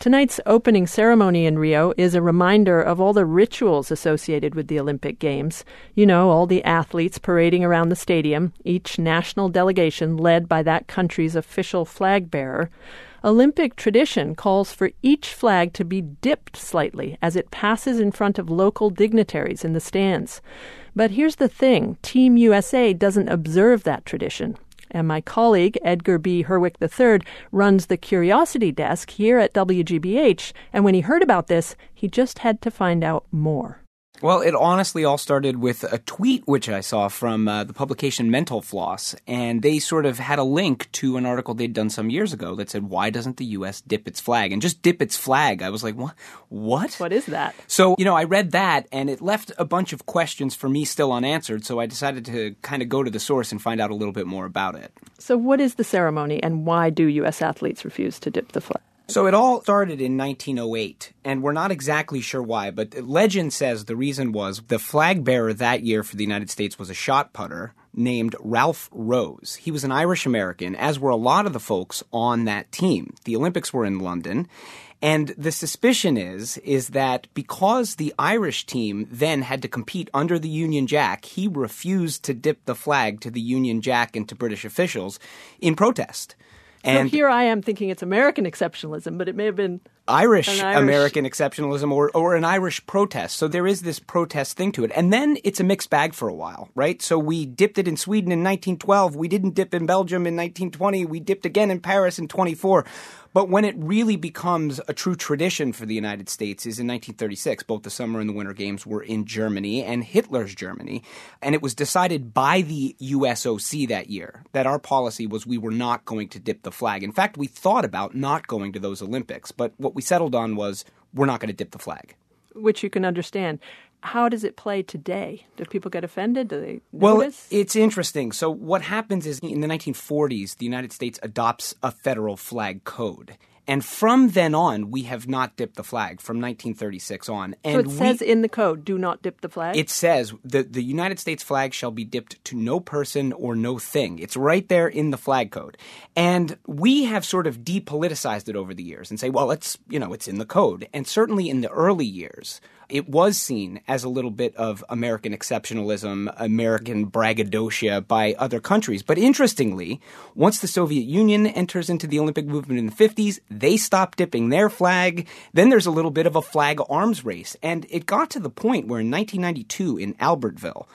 Tonight's opening ceremony in Rio is a reminder of all the rituals associated with the Olympic Games. You know, all the athletes parading around the stadium, each national delegation led by that country's official flag bearer. Olympic tradition calls for each flag to be dipped slightly as it passes in front of local dignitaries in the stands. But here's the thing, Team USA doesn't observe that tradition. And my colleague, Edgar B. Herwick III, runs the Curiosity Desk here at WGBH, and when he heard about this, he just had to find out more. Well, it honestly all started with a tweet which I saw from the publication Mental Floss, and they sort of had a link to an article they'd done some years ago that said, why doesn't the U.S. dip its flag? And just dip its flag. I was like, what? What is that? So, I read that, and it left a bunch of questions for me still unanswered, so I decided to kind of go to the source and find out a little bit more about it. So what is the ceremony, and why do U.S. athletes refuse to dip the flag? So it all started in 1908, and we're not exactly sure why, but legend says the reason was the flag bearer that year for the United States was a shot putter named Ralph Rose. He was an Irish-American, as were a lot of the folks on that team. The Olympics were in London, and the suspicion is that because the Irish team then had to compete under the Union Jack, he refused to dip the flag to the Union Jack and to British officials in protest. And so here I am thinking it's American exceptionalism, but it may have been Irish American exceptionalism or an Irish protest. So there is this protest thing to it. And then it's a mixed bag for a while, right? So we dipped it in Sweden in 1912. We didn't dip in Belgium in 1920. We dipped again in Paris in 24. But when it really becomes a true tradition for the United States is in 1936. Both the Summer and the Winter Games were in Germany and Hitler's Germany. And it was decided by the USOC that year that our policy was we were not going to dip the flag. In fact, we thought about not going to those Olympics. But what we settled on was we're not going to dip the flag. Which you can understand. How does it play today? Do people get offended? Do they notice? Well, it's interesting. So what happens is in the 1940s, the United States adopts a federal flag code. And from then on, we have not dipped the flag from 1936 on. And so it says in the code, do not dip the flag? It says the United States flag shall be dipped to no person or no thing. It's right there in the flag code. And we have sort of depoliticized it over the years and say, well, it's in the code. And certainly in the early years, it was seen as a little bit of American exceptionalism, American braggadocio by other countries. But interestingly, once the Soviet Union enters into the Olympic movement in the 50s, they stop dipping their flag. Then there's a little bit of a flag arms race. And it got to the point where in 1992 in Albertville,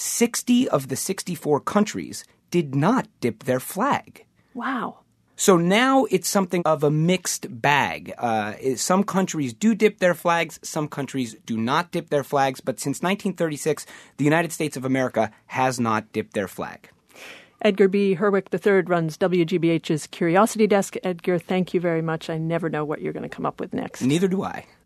60 of the 64 countries did not dip their flag. Wow. So now it's something of a mixed bag. Some countries do dip their flags, some countries do not dip their flags, but since 1936, the United States of America has not dipped their flag. Edgar B. Herwick III runs WGBH's Curiosity Desk. Edgar, thank you very much. I never know what you're going to come up with next. Neither do I.